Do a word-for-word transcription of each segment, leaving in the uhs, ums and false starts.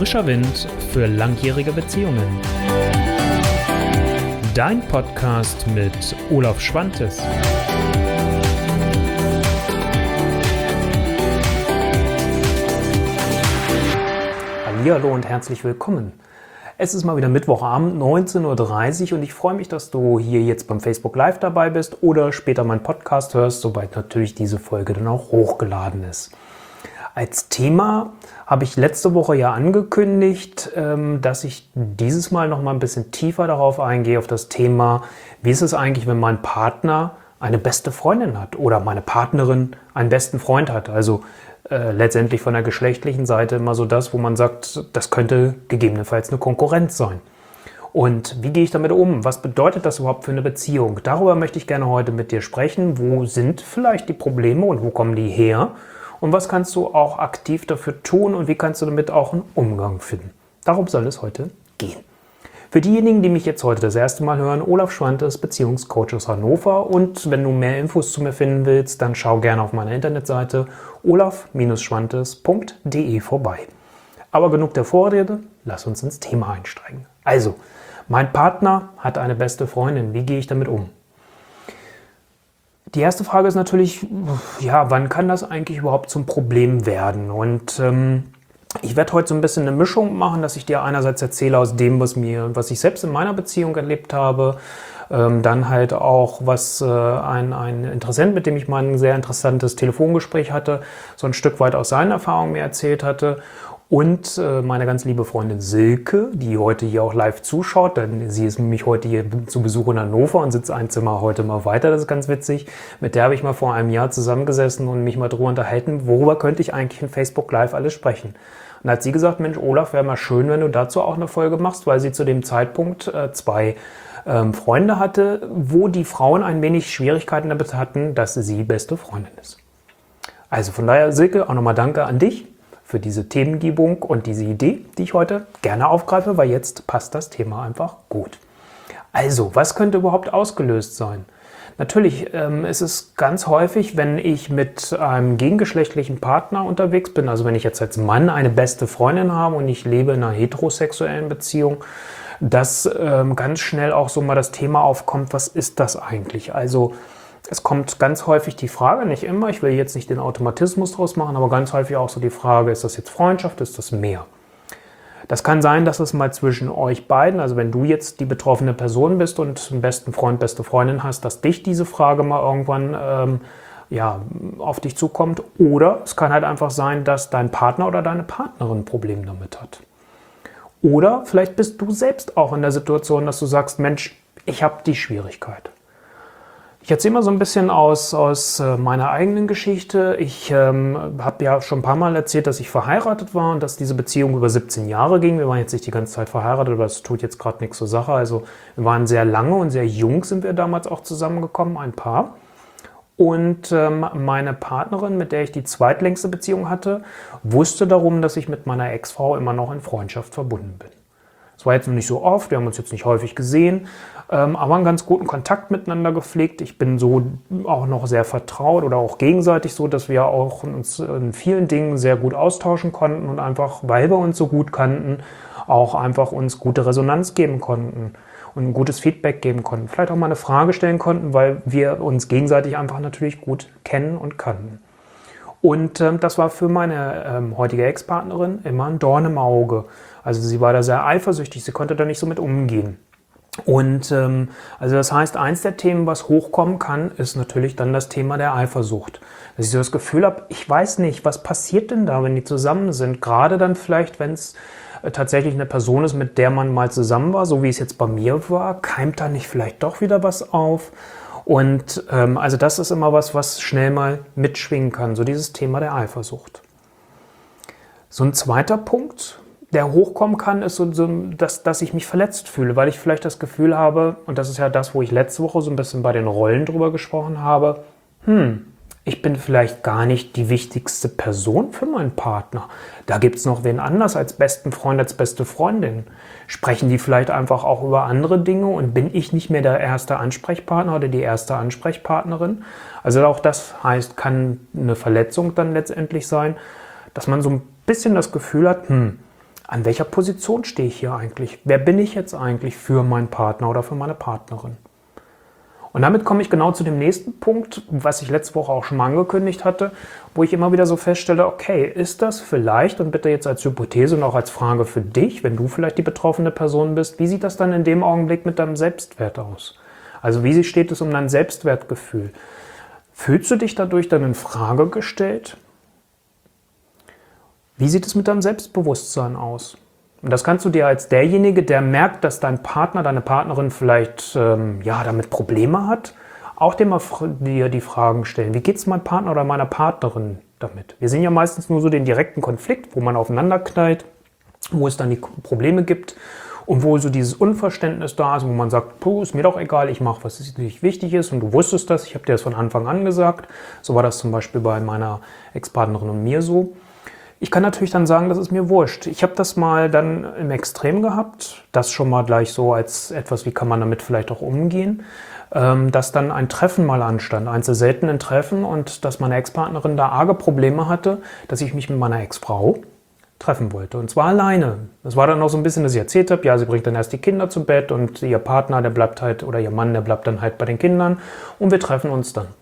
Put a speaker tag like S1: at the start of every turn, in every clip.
S1: Frischer Wind für langjährige Beziehungen. Dein Podcast mit Olaf Schwantes.
S2: Hallihallo und herzlich willkommen. Es ist mal wieder Mittwochabend, neunzehn Uhr dreißig, und ich freue mich, dass du hier jetzt beim Facebook Live dabei bist oder später meinen Podcast hörst, sobald natürlich diese Folge dann auch hochgeladen ist. Als Thema habe ich letzte Woche ja angekündigt, dass ich dieses Mal noch mal ein bisschen tiefer darauf eingehe, auf das Thema, wie ist es eigentlich, wenn mein Partner eine beste Freundin hat oder meine Partnerin einen besten Freund hat. Also äh, letztendlich von der geschlechtlichen Seite immer so das, wo man sagt, das könnte gegebenenfalls eine Konkurrenz sein. Und wie gehe ich damit um? Was bedeutet das überhaupt für eine Beziehung? Darüber möchte ich gerne heute mit dir sprechen. Wo sind vielleicht die Probleme und wo kommen die her? Und was kannst du auch aktiv dafür tun und wie kannst du damit auch einen Umgang finden? Darum soll es heute gehen. Für diejenigen, die mich jetzt heute das erste Mal hören, Olaf Schwantes, Beziehungscoach aus Hannover. Und wenn du mehr Infos zu mir finden willst, dann schau gerne auf meiner Internetseite olaf schwantes punkt de vorbei. Aber genug der Vorrede, lass uns ins Thema einsteigen. Also, mein Partner hat eine beste Freundin. Wie gehe ich damit um? Die erste Frage ist natürlich, ja, wann kann das eigentlich überhaupt zum Problem werden? Und ähm, ich werde heute so ein bisschen eine Mischung machen, dass ich dir einerseits erzähle aus dem, was mir, was ich selbst in meiner Beziehung erlebt habe, ähm, dann halt auch, was äh, ein, ein Interessent, mit dem ich mal ein sehr interessantes Telefongespräch hatte, so ein Stück weit aus seinen Erfahrungen mir erzählt hatte. Und äh, meine ganz liebe Freundin Silke, die heute hier auch live zuschaut, denn sie ist nämlich heute hier zu Besuch in Hannover und sitzt ein Zimmer heute mal weiter, das ist ganz witzig. Mit der habe ich mal vor einem Jahr zusammengesessen und mich mal drüber unterhalten, worüber könnte ich eigentlich in Facebook Live alles sprechen. Und da hat sie gesagt, Mensch Olaf, wäre mal schön, wenn du dazu auch eine Folge machst, weil sie zu dem Zeitpunkt äh, zwei ähm, Freunde hatte, wo die Frauen ein wenig Schwierigkeiten damit hatten, dass sie beste Freundin ist. Also von daher, Silke, auch nochmal danke an dich für diese Themengebung und diese Idee, die ich heute gerne aufgreife, weil jetzt passt das Thema einfach gut. Also, was könnte überhaupt ausgelöst sein? Natürlich ähm, ist es ganz häufig, wenn ich mit einem gegengeschlechtlichen Partner unterwegs bin, also wenn ich jetzt als Mann eine beste Freundin habe und ich lebe in einer heterosexuellen Beziehung, dass ähm, ganz schnell auch so mal das Thema aufkommt, was ist das eigentlich? Also es kommt ganz häufig die Frage, nicht immer, ich will jetzt nicht den Automatismus draus machen, aber ganz häufig auch so die Frage, ist das jetzt Freundschaft, ist das mehr? Das kann sein, dass es mal zwischen euch beiden, also wenn du jetzt die betroffene Person bist und einen besten Freund, beste Freundin hast, dass dich diese Frage mal irgendwann ähm, ja, auf dich zukommt. Oder es kann halt einfach sein, dass dein Partner oder deine Partnerin ein Problem damit hat. Oder vielleicht bist du selbst auch in der Situation, dass du sagst, Mensch, ich habe die Schwierigkeit. Ich erzähle mal so ein bisschen aus, aus meiner eigenen Geschichte. Ich ähm, habe ja schon ein paar Mal erzählt, dass ich verheiratet war und dass diese Beziehung über siebzehn Jahre ging. Wir waren jetzt nicht die ganze Zeit verheiratet, aber das tut jetzt gerade nichts zur Sache. Also wir waren sehr lange und sehr jung sind wir damals auch zusammengekommen, ein Paar. Und ähm, meine Partnerin, mit der ich die zweitlängste Beziehung hatte, wusste darum, dass ich mit meiner Ex-Frau immer noch in Freundschaft verbunden bin. Es war jetzt noch nicht so oft, wir haben uns jetzt nicht häufig gesehen, ähm, aber einen ganz guten Kontakt miteinander gepflegt. Ich bin so auch noch sehr vertraut oder auch gegenseitig so, dass wir auch uns in vielen Dingen sehr gut austauschen konnten und einfach, weil wir uns so gut kannten, auch einfach uns gute Resonanz geben konnten und ein gutes Feedback geben konnten. Vielleicht auch mal eine Frage stellen konnten, weil wir uns gegenseitig einfach natürlich gut kennen und kannten. Und ähm, das war für meine ähm, heutige Ex-Partnerin immer ein Dorn im Auge. Also sie war da sehr eifersüchtig, sie konnte da nicht so mit umgehen. Und ähm, also das heißt, eins der Themen, was hochkommen kann, ist natürlich dann das Thema der Eifersucht. Dass ich so das Gefühl habe, ich weiß nicht, was passiert denn da, wenn die zusammen sind? Gerade dann vielleicht, wenn es äh, tatsächlich eine Person ist, mit der man mal zusammen war, so wie es jetzt bei mir war, keimt da nicht vielleicht doch wieder was auf? Und ähm, also das ist immer was, was schnell mal mitschwingen kann, so dieses Thema der Eifersucht. So ein zweiter Punkt, der hochkommen kann, ist so, so dass, dass ich mich verletzt fühle, weil ich vielleicht das Gefühl habe, und das ist ja das, wo ich letzte Woche so ein bisschen bei den Rollen drüber gesprochen habe, hm, ich bin vielleicht gar nicht die wichtigste Person für meinen Partner. Da gibt es noch wen anders als besten Freund, als beste Freundin. Sprechen die vielleicht einfach auch über andere Dinge und bin ich nicht mehr der erste Ansprechpartner oder die erste Ansprechpartnerin? Also auch das heißt, kann eine Verletzung dann letztendlich sein, dass man so ein bisschen das Gefühl hat, hm, an welcher Position stehe ich hier eigentlich? Wer bin ich jetzt eigentlich für meinen Partner oder für meine Partnerin? Und damit komme ich genau zu dem nächsten Punkt, was ich letzte Woche auch schon mal angekündigt hatte, wo ich immer wieder so feststelle, okay, ist das vielleicht, und bitte jetzt als Hypothese und auch als Frage für dich, wenn du vielleicht die betroffene Person bist, wie sieht das dann in dem Augenblick mit deinem Selbstwert aus? Also wie steht es um dein Selbstwertgefühl? Fühlst du dich dadurch dann in Frage gestellt? Wie sieht es mit deinem Selbstbewusstsein aus? Und das kannst du dir als derjenige, der merkt, dass dein Partner, deine Partnerin vielleicht ähm, ja, damit Probleme hat, auch dir mal dir die Fragen stellen. Wie geht es meinem Partner oder meiner Partnerin damit? Wir sehen ja meistens nur so den direkten Konflikt, wo man aufeinander knallt, wo es dann die Probleme gibt und wo so dieses Unverständnis da ist, wo man sagt, puh, ist mir doch egal, ich mache, was nicht wichtig ist und du wusstest das, ich habe dir das von Anfang an gesagt. So war das zum Beispiel bei meiner Ex-Partnerin und mir so. Ich kann natürlich dann sagen, das ist mir wurscht. Ich habe das mal dann im Extrem gehabt, das schon mal gleich so als etwas, wie kann man damit vielleicht auch umgehen, ähm, dass dann ein Treffen mal anstand, eins der seltenen Treffen, und dass meine Ex-Partnerin da arge Probleme hatte, dass ich mich mit meiner Ex-Frau treffen wollte, und zwar alleine. Das war dann noch so ein bisschen, dass ich erzählt habe, ja, sie bringt dann erst die Kinder zu Bett und ihr Partner, der bleibt halt, oder ihr Mann, der bleibt dann halt bei den Kindern und wir treffen uns dann.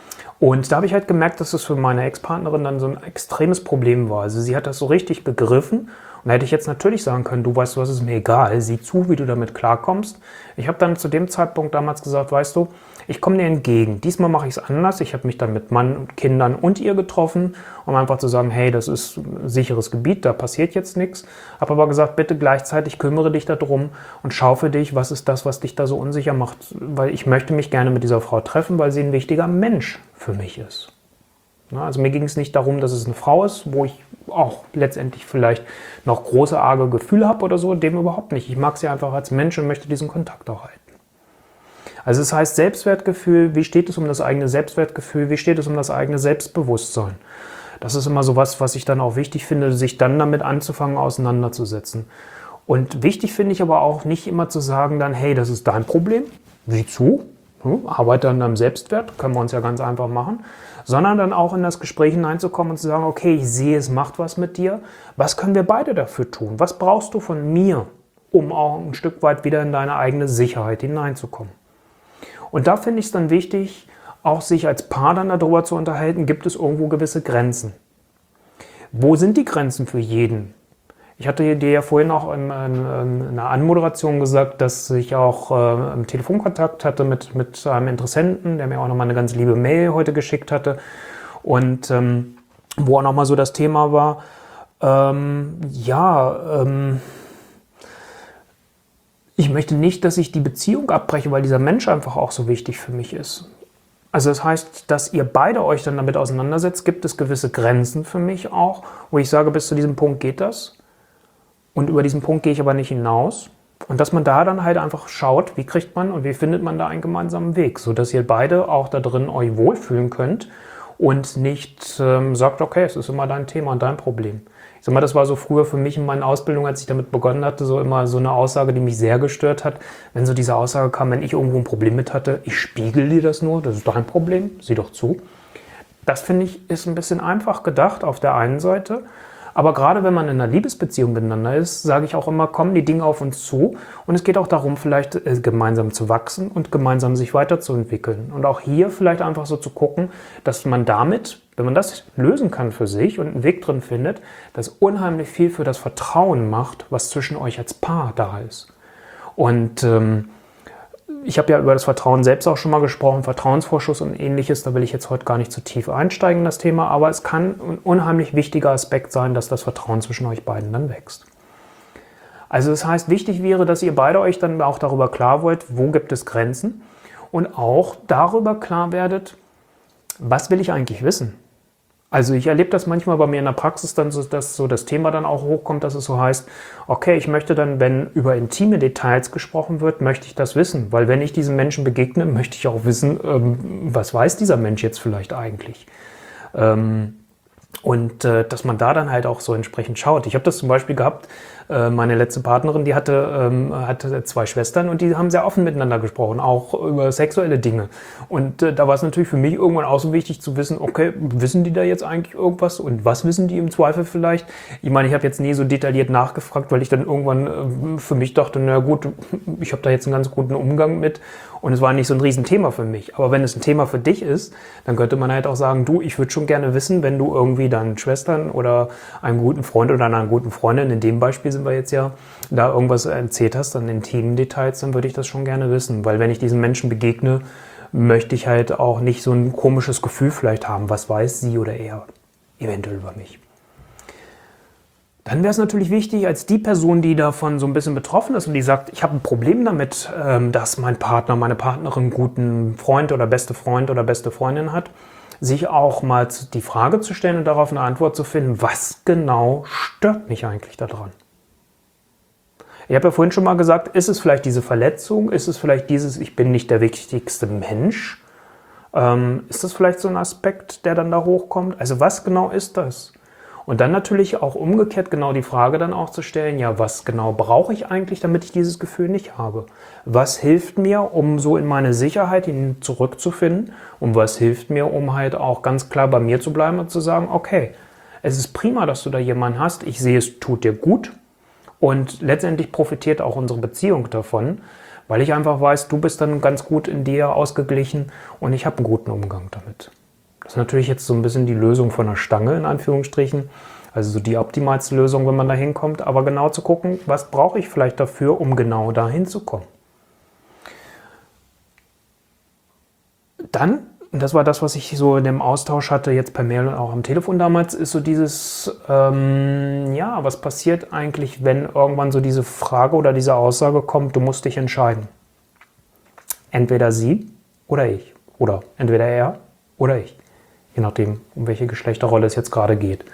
S2: Und da habe ich halt gemerkt, dass das für meine Ex-Partnerin dann so ein extremes Problem war. Also sie hat das so richtig begriffen. Und da hätte ich jetzt natürlich sagen können, du weißt, was ist mir egal, sieh zu, wie du damit klarkommst. Ich habe dann zu dem Zeitpunkt damals gesagt, weißt du, ich komme dir entgegen. Diesmal mache ich es anders. Ich habe mich dann mit Mann und Kindern und ihr getroffen, um einfach zu sagen, hey, das ist ein sicheres Gebiet, da passiert jetzt nichts. Habe aber gesagt, bitte gleichzeitig kümmere dich darum und schau für dich, was ist das, was dich da so unsicher macht. Weil ich möchte mich gerne mit dieser Frau treffen, weil sie ein wichtiger Mensch für mich ist. Also mir ging es nicht darum, dass es eine Frau ist, wo ich auch letztendlich vielleicht noch große, arge Gefühle habe oder so, dem überhaupt nicht. Ich mag sie einfach als Mensch und möchte diesen Kontakt auch halten. Also es heißt Selbstwertgefühl, wie steht es um das eigene Selbstwertgefühl, wie steht es um das eigene Selbstbewusstsein? Das ist immer so was, was ich dann auch wichtig finde, sich dann damit anzufangen, auseinanderzusetzen. Und wichtig finde ich aber auch nicht immer zu sagen dann, hey, das ist dein Problem, sieh zu, arbeite an deinem Selbstwert, können wir uns ja ganz einfach machen, sondern dann auch in das Gespräch hineinzukommen und zu sagen, okay, ich sehe, es macht was mit dir, was können wir beide dafür tun? Was brauchst du von mir, um auch ein Stück weit wieder in deine eigene Sicherheit hineinzukommen? Und da finde ich es dann wichtig, auch sich als Paar dann darüber zu unterhalten, gibt es irgendwo gewisse Grenzen? Wo sind die Grenzen für jeden? Ich hatte dir ja vorhin auch in, in, in einer Anmoderation gesagt, dass ich auch äh, im Telefonkontakt hatte mit, mit einem Interessenten, der mir auch nochmal eine ganz liebe Mail heute geschickt hatte und ähm, wo auch nochmal so das Thema war, ähm, ja, ähm, ich möchte nicht, dass ich die Beziehung abbreche, weil dieser Mensch einfach auch so wichtig für mich ist. Also das heißt, dass ihr beide euch dann damit auseinandersetzt, gibt es gewisse Grenzen für mich auch, wo ich sage, bis zu diesem Punkt geht das und über diesen Punkt gehe ich aber nicht hinaus. Und dass man da dann halt einfach schaut, wie kriegt man und wie findet man da einen gemeinsamen Weg, sodass ihr beide auch da drin euch wohlfühlen könnt und nicht ähm, sagt, okay, es ist immer dein Thema und dein Problem. Ich sag mal, das war so früher für mich in meiner Ausbildung, als ich damit begonnen hatte, so immer so eine Aussage, die mich sehr gestört hat. Wenn so diese Aussage kam, wenn ich irgendwo ein Problem mit hatte, ich spiegel dir das nur, das ist dein Problem, sieh doch zu. Das finde ich ist ein bisschen einfach gedacht auf der einen Seite. Aber gerade wenn man in einer Liebesbeziehung miteinander ist, sage ich auch immer, kommen die Dinge auf uns zu. Und es geht auch darum, vielleicht äh, gemeinsam zu wachsen und gemeinsam sich weiterzuentwickeln. Und auch hier vielleicht einfach so zu gucken, dass man damit, wenn man das lösen kann für sich und einen Weg drin findet, das unheimlich viel für das Vertrauen macht, was zwischen euch als Paar da ist. Und ähm, ich habe ja über das Vertrauen selbst auch schon mal gesprochen, Vertrauensvorschuss und ähnliches, da will ich jetzt heute gar nicht zu tief einsteigen in das Thema, aber es kann ein unheimlich wichtiger Aspekt sein, dass das Vertrauen zwischen euch beiden dann wächst. Also das heißt, wichtig wäre, dass ihr beide euch dann auch darüber klar wollt, wo gibt es Grenzen und auch darüber klar werdet, was will ich eigentlich wissen? Also ich erlebe das manchmal bei mir in der Praxis dann, so, dass so das Thema dann auch hochkommt, dass es so heißt, okay, ich möchte dann, wenn über intime Details gesprochen wird, möchte ich das wissen. Weil wenn ich diesem Menschen begegne, möchte ich auch wissen, ähm, was weiß dieser Mensch jetzt vielleicht eigentlich. Ähm, Und äh, dass man da dann halt auch so entsprechend schaut. Ich habe das zum Beispiel gehabt, äh, meine letzte Partnerin, die hatte, ähm, hatte zwei Schwestern und die haben sehr offen miteinander gesprochen, auch über sexuelle Dinge. Und äh, da war es natürlich für mich irgendwann auch so wichtig zu wissen, okay, wissen die da jetzt eigentlich irgendwas und was wissen die im Zweifel vielleicht? Ich meine, ich habe jetzt nie so detailliert nachgefragt, weil ich dann irgendwann äh, für mich dachte, na gut, ich habe da jetzt einen ganz guten Umgang mit. Und es war nicht so ein Riesenthema für mich. Aber wenn es ein Thema für dich ist, dann könnte man halt auch sagen, du, ich würde schon gerne wissen, wenn du irgendwie deinen Schwestern oder einem guten Freund oder einer guten Freundin, in dem Beispiel sind wir jetzt ja, da irgendwas erzählt hast, dann in Themendetails, dann würde ich das schon gerne wissen. Weil wenn ich diesen Menschen begegne, möchte ich halt auch nicht so ein komisches Gefühl vielleicht haben, was weiß sie oder er eventuell über mich. Dann wäre es natürlich wichtig, als die Person, die davon so ein bisschen betroffen ist und die sagt, ich habe ein Problem damit, dass mein Partner, meine Partnerin einen guten Freund oder beste Freund oder beste Freundin hat, sich auch mal die Frage zu stellen und darauf eine Antwort zu finden, was genau stört mich eigentlich daran? Ich habe ja vorhin schon mal gesagt, ist es vielleicht diese Verletzung, ist es vielleicht dieses, ich bin nicht der wichtigste Mensch? Ähm, ist das vielleicht so ein Aspekt, der dann da hochkommt? Also was genau ist das? Und dann natürlich auch umgekehrt genau die Frage dann auch zu stellen, ja, was genau brauche ich eigentlich, damit ich dieses Gefühl nicht habe? Was hilft mir, um so in meine Sicherheit hin zurückzufinden? Und was hilft mir, um halt auch ganz klar bei mir zu bleiben und zu sagen, okay, es ist prima, dass du da jemanden hast, ich sehe, es tut dir gut und letztendlich profitiert auch unsere Beziehung davon, weil ich einfach weiß, du bist dann ganz gut in dir ausgeglichen und ich habe einen guten Umgang damit. Das ist natürlich jetzt so ein bisschen die Lösung von der Stange, in Anführungsstrichen. Also so die optimalste Lösung, wenn man da hinkommt. Aber genau zu gucken, was brauche ich vielleicht dafür, um genau da hinzukommen. Dann, und das war das, was ich so in dem Austausch hatte, jetzt per Mail und auch am Telefon damals, ist so dieses, ähm, ja, was passiert eigentlich, wenn irgendwann so diese Frage oder diese Aussage kommt, du musst dich entscheiden. Entweder sie oder ich. Oder entweder er oder ich. Je nachdem, um welche Geschlechterrolle es jetzt gerade geht.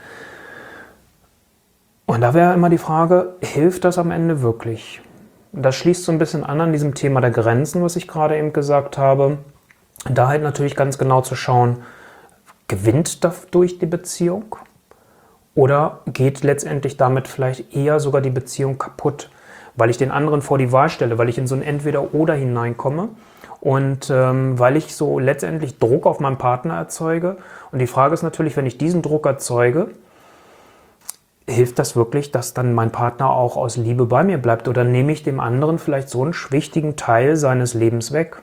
S2: Und da wäre immer die Frage, hilft das am Ende wirklich? Das schließt so ein bisschen an an diesem Thema der Grenzen, was ich gerade eben gesagt habe. Da halt natürlich ganz genau zu schauen, gewinnt dadurch die Beziehung? Oder geht letztendlich damit vielleicht eher sogar die Beziehung kaputt? Weil ich den anderen vor die Wahl stelle, weil ich in so ein Entweder-Oder hineinkomme. Und ähm, weil ich so letztendlich Druck auf meinen Partner erzeuge. Und die Frage ist natürlich, wenn ich diesen Druck erzeuge, hilft das wirklich, dass dann mein Partner auch aus Liebe bei mir bleibt? Oder nehme ich dem anderen vielleicht so einen wichtigen Teil seines Lebens weg?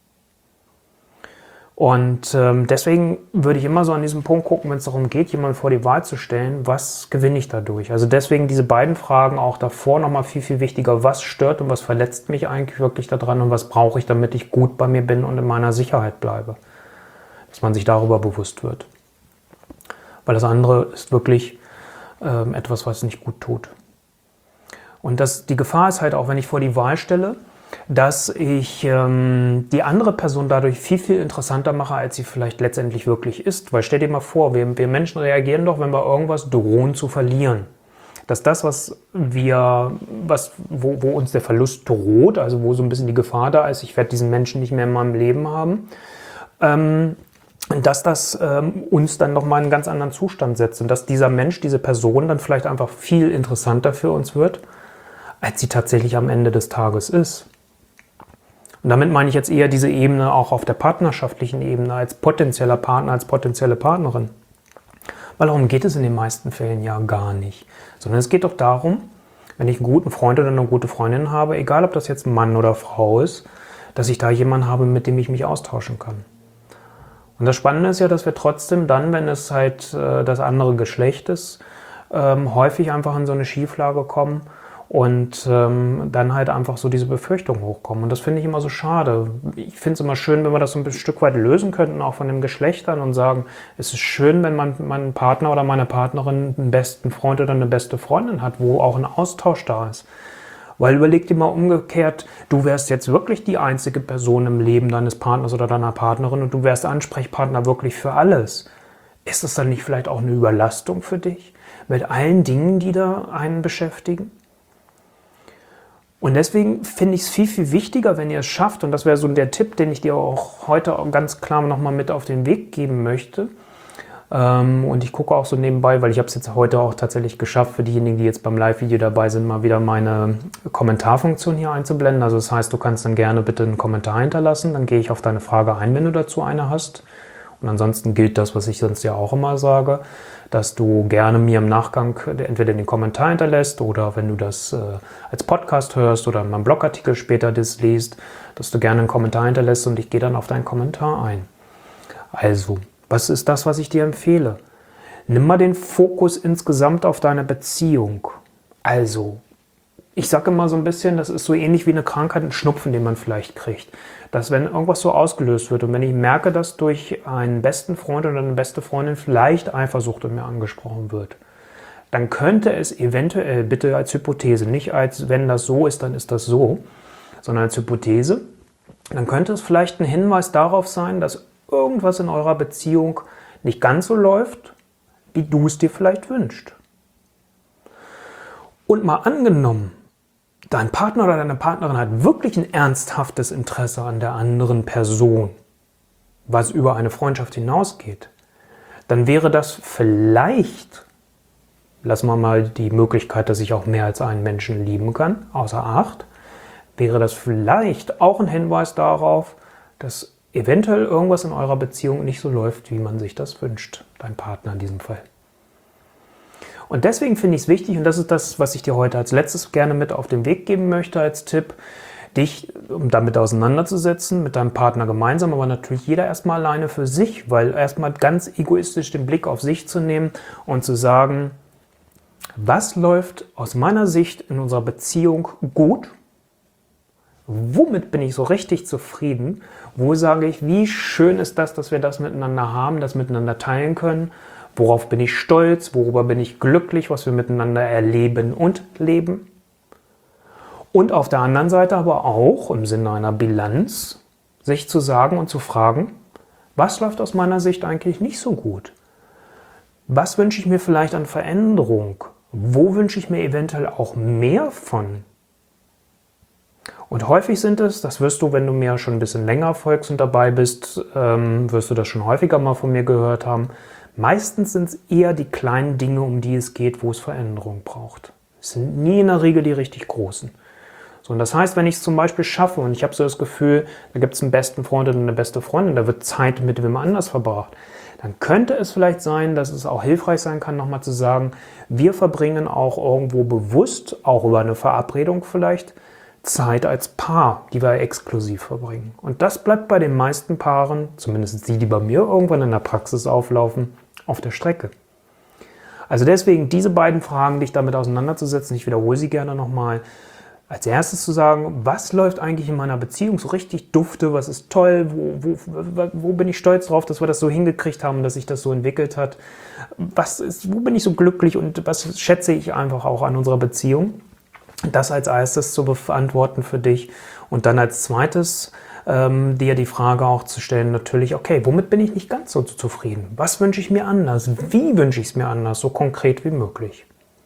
S2: Und ähm, deswegen würde ich immer so an diesem Punkt gucken, wenn es darum geht, jemanden vor die Wahl zu stellen, was gewinne ich dadurch? Also deswegen diese beiden Fragen auch davor nochmal viel, viel wichtiger. Was stört und was verletzt mich eigentlich wirklich daran und was brauche ich, damit ich gut bei mir bin und in meiner Sicherheit bleibe? Dass man sich darüber bewusst wird. Weil das andere ist wirklich ähm, etwas, was nicht gut tut. Und das, die Gefahr ist halt auch, wenn ich vor die Wahl stelle, dass ich ähm, die andere Person dadurch viel, viel interessanter mache, als sie vielleicht letztendlich wirklich ist. Weil stell dir mal vor, wir, wir Menschen reagieren doch, wenn wir irgendwas drohen zu verlieren. Dass das, was wir, was, wo, wo uns der Verlust droht, also wo so ein bisschen die Gefahr da ist, ich werde diesen Menschen nicht mehr in meinem Leben haben, ähm, dass das ähm, uns dann nochmal in einen ganz anderen Zustand setzt und dass dieser Mensch, diese Person dann vielleicht einfach viel interessanter für uns wird, als sie tatsächlich am Ende des Tages ist. Und damit meine ich jetzt eher diese Ebene auch auf der partnerschaftlichen Ebene, als potenzieller Partner, als potenzielle Partnerin. Weil darum geht es in den meisten Fällen ja gar nicht. Sondern es geht doch darum, wenn ich einen guten Freund oder eine gute Freundin habe, egal ob das jetzt ein Mann oder Frau ist, dass ich da jemanden habe, mit dem ich mich austauschen kann. Und das Spannende ist ja, dass wir trotzdem dann, wenn es halt äh, das andere Geschlecht ist, ähm, häufig einfach in so eine Schieflage kommen, und ähm, dann halt einfach so diese Befürchtungen hochkommen. Und das finde ich immer so schade. Ich finde es immer schön, wenn wir das so ein Stück weit lösen könnten, auch von den Geschlechtern und sagen, es ist schön, wenn man mein Partner oder meine Partnerin einen besten Freund oder eine beste Freundin hat, wo auch ein Austausch da ist. Weil überleg dir mal umgekehrt, du wärst jetzt wirklich die einzige Person im Leben deines Partners oder deiner Partnerin und du wärst Ansprechpartner wirklich für alles. Ist das dann nicht vielleicht auch eine Überlastung für dich? Mit allen Dingen, die da einen beschäftigen? Und deswegen finde ich es viel, viel wichtiger, wenn ihr es schafft, und das wäre so der Tipp, den ich dir auch heute ganz klar nochmal mit auf den Weg geben möchte, Ähm, und ich gucke auch so nebenbei, weil ich habe es jetzt heute auch tatsächlich geschafft, für diejenigen, die jetzt beim Live-Video dabei sind, mal wieder meine Kommentarfunktion hier einzublenden. Also das heißt, du kannst dann gerne bitte einen Kommentar hinterlassen, dann gehe ich auf deine Frage ein, wenn du dazu eine hast. Und ansonsten gilt das, was ich sonst ja auch immer sage, dass du gerne mir im Nachgang entweder den Kommentar hinterlässt oder wenn du das äh, als Podcast hörst oder in meinem Blogartikel später das liest, dass du gerne einen Kommentar hinterlässt und ich gehe dann auf deinen Kommentar ein. Also, was ist das, was ich dir empfehle? Nimm mal den Fokus insgesamt auf deine Beziehung. Also, ich sage immer so ein bisschen, das ist so ähnlich wie eine Krankheit, ein Schnupfen, den man vielleicht kriegt. Dass wenn irgendwas so ausgelöst wird und wenn ich merke, dass durch einen besten Freund oder eine beste Freundin vielleicht Eifersucht in mir angesprochen wird, dann könnte es eventuell, bitte als Hypothese, nicht als wenn das so ist, dann ist das so, sondern als Hypothese, dann könnte es vielleicht ein Hinweis darauf sein, dass irgendwas in eurer Beziehung nicht ganz so läuft, wie du es dir vielleicht wünschst. Und mal angenommen, dein Partner oder deine Partnerin hat wirklich ein ernsthaftes Interesse an der anderen Person, was über eine Freundschaft hinausgeht, dann wäre das vielleicht, lassen wir mal die Möglichkeit, dass ich auch mehr als einen Menschen lieben kann, außer Acht, wäre das vielleicht auch ein Hinweis darauf, dass eventuell irgendwas in eurer Beziehung nicht so läuft, wie man sich das wünscht, dein Partner in diesem Fall. Und deswegen finde ich es wichtig, und das ist das, was ich dir heute als letztes gerne mit auf den Weg geben möchte als Tipp, dich um damit auseinanderzusetzen, mit deinem Partner gemeinsam, aber natürlich jeder erstmal alleine für sich, weil erstmal ganz egoistisch den Blick auf sich zu nehmen und zu sagen, was läuft aus meiner Sicht in unserer Beziehung gut? Womit bin ich so richtig zufrieden? Wo sage ich, wie schön ist das, dass wir das miteinander haben, das miteinander teilen können? Worauf bin ich stolz? Worüber bin ich glücklich, was wir miteinander erleben und leben? Und auf der anderen Seite aber auch im Sinne einer Bilanz, sich zu sagen und zu fragen, was läuft aus meiner Sicht eigentlich nicht so gut? Was wünsche ich mir vielleicht an Veränderung? Wo wünsche ich mir eventuell auch mehr von? Und häufig sind es, das wirst du, wenn du mir schon ein bisschen länger folgst und dabei bist, ähm, wirst du das schon häufiger mal von mir gehört haben, meistens sind es eher die kleinen Dinge, um die es geht, wo es Veränderung braucht. Es sind nie in der Regel die richtig großen. So, und das heißt, wenn ich es zum Beispiel schaffe und ich habe so das Gefühl, da gibt es einen besten Freund oder eine beste Freundin, da wird Zeit mit wem anders verbracht, dann könnte es vielleicht sein, dass es auch hilfreich sein kann, nochmal zu sagen, wir verbringen auch irgendwo bewusst, auch über eine Verabredung vielleicht, Zeit als Paar, die wir exklusiv verbringen. Und das bleibt bei den meisten Paaren, zumindest die, die bei mir irgendwann in der Praxis auflaufen, auf der Strecke. Also deswegen diese beiden Fragen, dich damit auseinanderzusetzen, ich wiederhole sie gerne nochmal. Als erstes zu sagen, was läuft eigentlich in meiner Beziehung so richtig dufte, was ist toll, wo, wo, wo bin ich stolz drauf, dass wir das so hingekriegt haben, dass sich das so entwickelt hat. Was ist, wo bin ich so glücklich und was schätze ich einfach auch an unserer Beziehung? Das als erstes zu beantworten für dich und dann als zweites ähm, dir die Frage auch zu stellen, natürlich, okay, womit bin ich nicht ganz so zufrieden? Was wünsche ich mir anders? Wie wünsche ich es mir anders? So konkret wie möglich.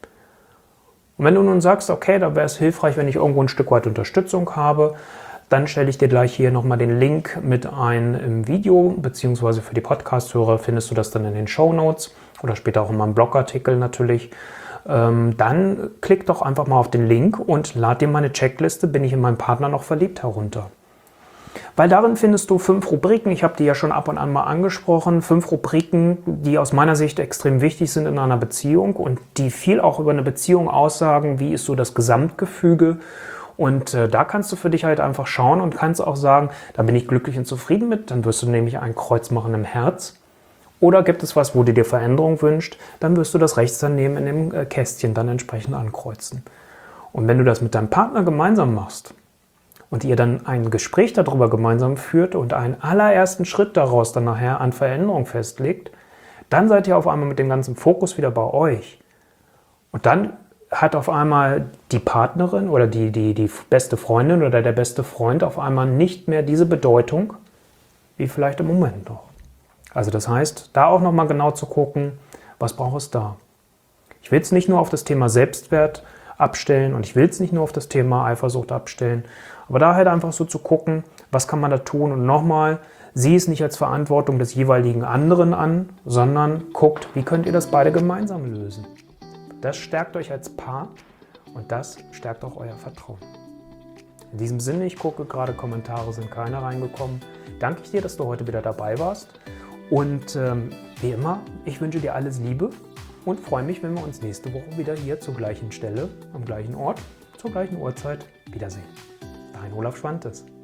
S2: Und wenn du nun sagst, okay, da wäre es hilfreich, wenn ich irgendwo ein Stück weit Unterstützung habe, dann stelle ich dir gleich hier nochmal den Link mit ein im Video, beziehungsweise für die Podcast-Hörer findest du das dann in den Shownotes oder später auch in meinem Blogartikel natürlich. Dann klick doch einfach mal auf den Link und lad dir meine Checkliste, bin ich in meinen Partner noch verliebt, herunter. Weil darin findest du fünf Rubriken, ich habe die ja schon ab und an mal angesprochen, fünf Rubriken, die aus meiner Sicht extrem wichtig sind in einer Beziehung und die viel auch über eine Beziehung aussagen, wie ist so das Gesamtgefüge. Und äh, da kannst du für dich halt einfach schauen und kannst auch sagen, da bin ich glücklich und zufrieden mit, dann wirst du nämlich ein Kreuz machen im Herz. Oder gibt es was, wo du dir Veränderung wünschst, dann wirst du das rechts daneben in dem Kästchen dann entsprechend ankreuzen. Und wenn du das mit deinem Partner gemeinsam machst und ihr dann ein Gespräch darüber gemeinsam führt und einen allerersten Schritt daraus dann nachher an Veränderung festlegt, dann seid ihr auf einmal mit dem ganzen Fokus wieder bei euch. Und dann hat auf einmal die Partnerin oder die, die, die beste Freundin oder der beste Freund auf einmal nicht mehr diese Bedeutung, wie vielleicht im Moment noch. Also das heißt, da auch nochmal genau zu gucken, was braucht es da. Ich will es nicht nur auf das Thema Selbstwert abstellen und ich will es nicht nur auf das Thema Eifersucht abstellen, aber da halt einfach so zu gucken, was kann man da tun und nochmal, Sieh es nicht als Verantwortung des jeweiligen anderen an, sondern guckt, wie könnt ihr das beide gemeinsam lösen. Das stärkt euch als Paar und das stärkt auch euer Vertrauen. In diesem Sinne, ich gucke gerade, Kommentare sind keine reingekommen. Danke ich dir, dass du heute wieder dabei warst. Und ähm, wie immer, ich wünsche dir alles Liebe und freue mich, wenn wir uns nächste Woche wieder hier zur gleichen Stelle, am gleichen Ort, zur gleichen Uhrzeit wiedersehen. Dein Olaf Schwantes.